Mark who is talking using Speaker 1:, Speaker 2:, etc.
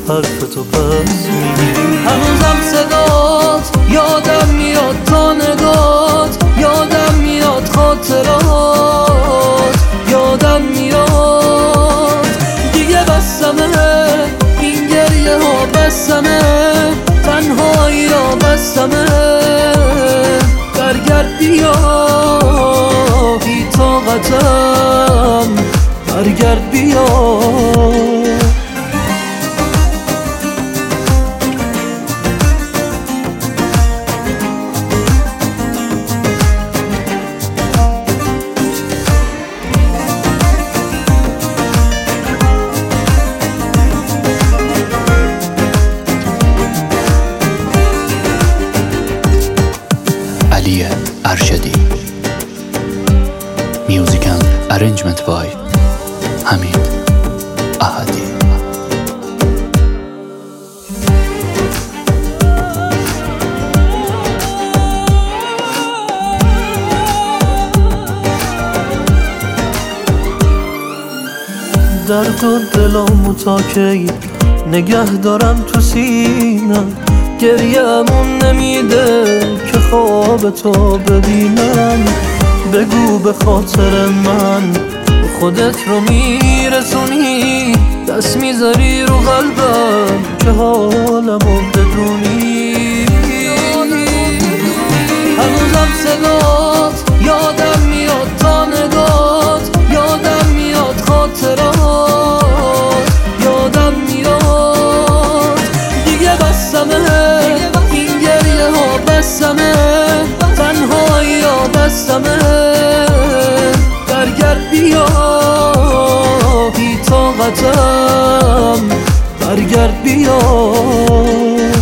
Speaker 1: حرف تو پس میگیری. هنوزم صدات یادم میاد، تا نگات یادم میاد، خاطرات یادم میاد. دیگه بسمه این گریه ها، بسمه تنهایی ها، بسمه برگرد بیا بی طاقتم، برگرد بیا.
Speaker 2: علی ارشدی. میوزیک اند ارنجمنت بای حمید احدی.
Speaker 1: درد و دلامو تا کی نگه دارم تو سینم، گریه‌مون نمیده که خواب تو ببینم. بگو به خاطر من خودت رو میرسونی، دست میذاری رو قلبم که حالمو بدونی. هنوزم صدات یادم میاد، تا نگات یادم میاد، خاطرات یادم میاد. دیگه بسمه این گریه ها، بسمه تنهایی ها، بسمه برگرد بیا بی طاقتم، برگرد بیا.